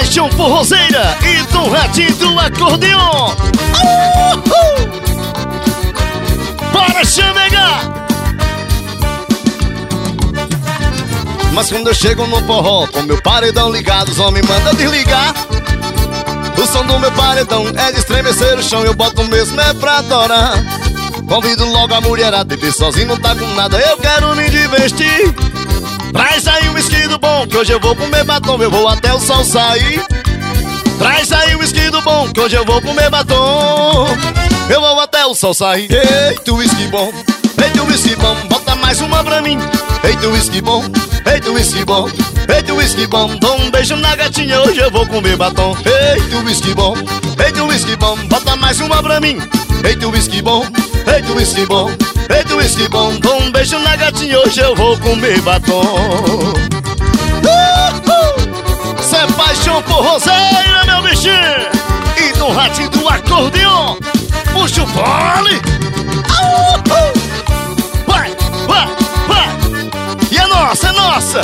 paixão forrozeira e do ratinho do acordeon. Bora chamegar! Mas quando eu chego no forró, com meu paredão ligado, os homens mandam desligar. O som do meu paredão é de estremecer o chão, eu boto mesmo é pra adorar. Convido logo a mulherada, beber sozinho não tá com nada, eu quero me divertir. Traz aí um whisky do bom, que hoje eu vou comer batom, eu vou até o sol sair. Traz aí um whisky do bom, que hoje eu vou comer batom, eu vou até o sol sair. Eita, whisky bom, eita, whisky bom, bota mais uma pra mim. Eita, whisky bom, eita, whisky bom, eita, whisky bom, dá um beijo na gatinha, hoje eu vou comer batom. Eita, whisky bom, eita, whisky bom, bota mais uma pra mim. Eita, whisky bom, eita, whisky bom, eita, whisky bom, dá um beijo na gatinha, hoje eu vou comer batom. Cê é paixão forrozeira, meu bichinho, e do ratinho do acordeon. Puxa o fole. Vai, vai, vai. E é nossa, é nossa.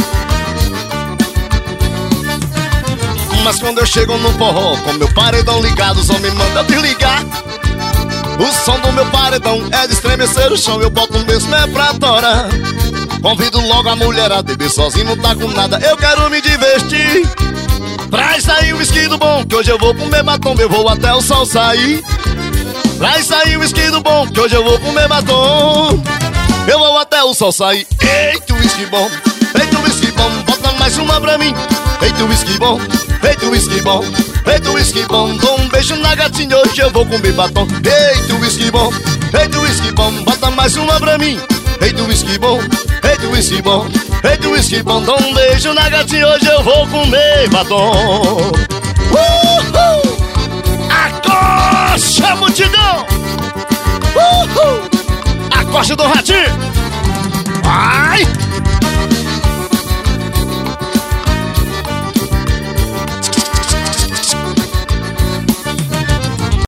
Mas quando eu chego no forró, com meu paredão ligado, os homens mandam desligar. O som do meu paredão é de estremecer o chão, eu boto mesmo é pra adorar. Convido logo a mulherada, beber sozinho não tá com nada, eu quero me divertir. Traz aí o whisky do bom, que hoje eu vou comer batom, eu vou até o sol sair. Traz aí o whisky do bom, que hoje eu vou comer batom, eu vou até o sol sair. Eita, whisky bom, eita, whisky bom, bota mais uma pra mim. Eita, whisky bom, eita, whisky bom, eita, whisky bom, dá um beijo na gatinha, hoje eu vou comer batom. Eita, whisky bom, eita, whisky bom, bota mais uma pra mim. Eita, whisky bom, eita, whisky bom, eita, whisky bom, dá um beijo na gatinha, hoje eu vou comer batom. Acocha, multidão! Acocha do ratinho! Vai!